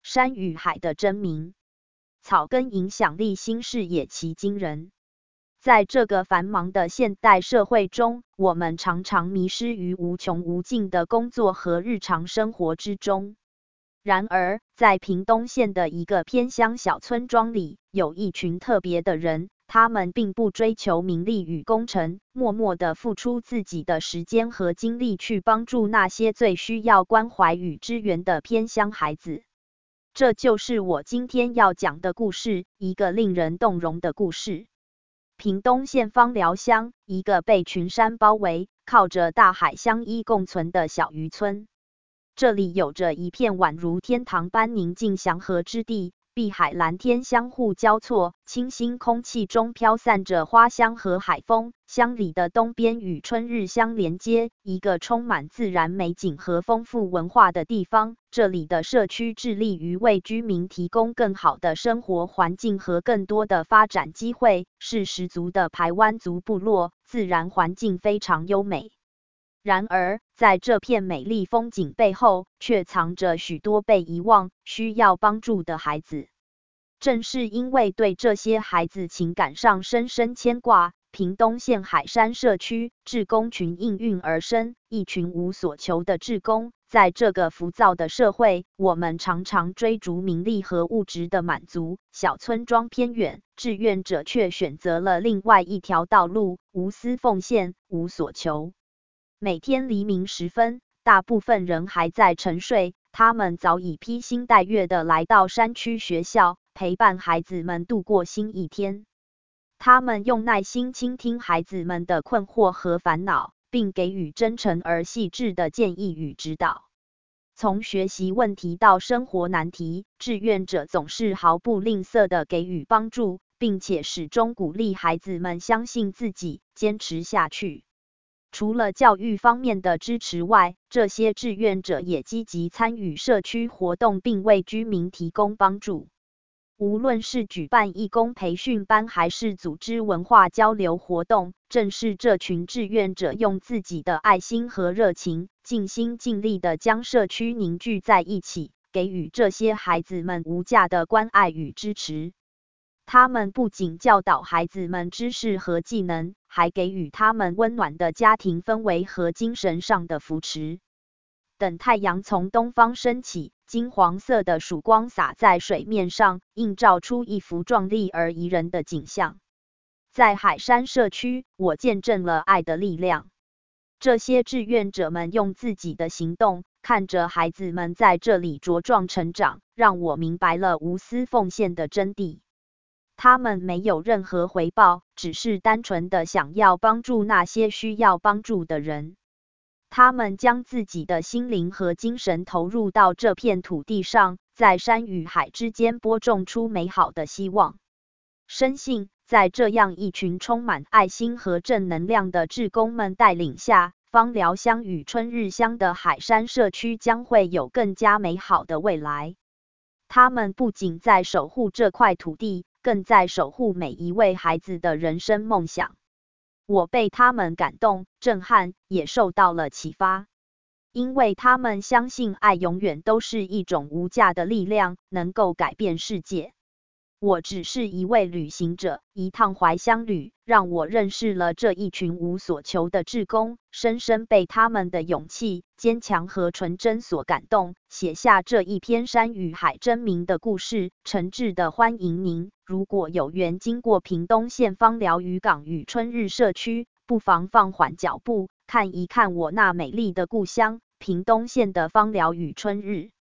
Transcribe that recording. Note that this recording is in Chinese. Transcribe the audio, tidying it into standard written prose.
山与海的真名。草根影响力新视野其惊人。在这个繁忙的现代社会中，我们常常迷失于无穷无尽的工作和日常生活之中。然而，在屏东县的一个偏乡小村庄里，有一群特别的人，他们并不追求名利与功成，默默地付出自己的时间和精力去帮助那些最需要关怀与支援的偏乡孩子。这就是我今天要讲的故事，一个令人动容的故事。屏东县枋寮乡，一个被群山包围、靠着大海相依共存的小渔村。这里有着一片宛如天堂般宁静祥和之地，碧海蓝天相互交错，清新空气中飘散着花香和海风。乡里的东边与春日乡连接，一个充满自然美景和丰富文化的地方。这里的社区致力于为居民提供更好的生活环境和更多的发展机会，是十足的排湾族部落，自然环境非常优美。然而，在这片美丽风景背后，却藏着许多被遗忘、需要帮助的孩子。正是因为对这些孩子情感上深深牵挂，屏东县海山社区志工群应运而生，一群无所求的志工。在这个浮躁的社会，我们常常追逐名利和物质的满足，小村庄偏远，志愿者却选择了另外一条道路，无私奉献，无所求。每天黎明时分，大部分人还在沉睡，他们早已披星戴月地来到山区学校，陪伴孩子们度过新一天。他们用耐心倾听孩子们的困惑和烦恼，并给予真诚而细致的建议与指导。从学习问题到生活难题，志愿者总是毫不吝啬地给予帮助，并且始终鼓励孩子们相信自己，坚持下去。除了教育方面的支持外，这些志愿者也积极参与社区活动，并为居民提供帮助。无论是举办义工培训班，还是组织文化交流活动，正是这群志愿者用自己的爱心和热情，尽心尽力地将社区凝聚在一起，给予这些孩子们无价的关爱与支持。他们不仅教导孩子们知识和技能，还给予他们温暖的家庭氛围和精神上的扶持。等太阳从东方升起，金黄色的曙光洒在水面上，映照出一幅壮丽而宜人的景象。在海山社区，我见证了爱的力量。这些志愿者们用自己的行动，看着孩子们在这里茁壮成长，让我明白了无私奉献的真谛。他们没有任何回报，只是单纯的想要帮助那些需要帮助的人。他们将自己的心灵和精神投入到这片土地上，在山与海之间播种出美好的希望。深信，在这样一群充满爱心和正能量的志工们带领下，枋寮乡与春日乡的海山社区将会有更加美好的未来。他们不仅在守护这块土地，更在守护每一位孩子的人生梦想。我被他们感动、震撼，也受到了启发。因为他们相信爱永远都是一种无价的力量，能够改变世界。我只是一位旅行者，一趟怀乡旅，让我认识了这一群无所求的志工，深深被他们的勇气、坚强和纯真所感动，写下这一篇山与海真名的故事。诚挚的欢迎您，如果有缘经过屏东县枋寮渔港与春日社区，不妨放缓脚步，看一看我那美丽的故乡，屏东县的枋寮与春日。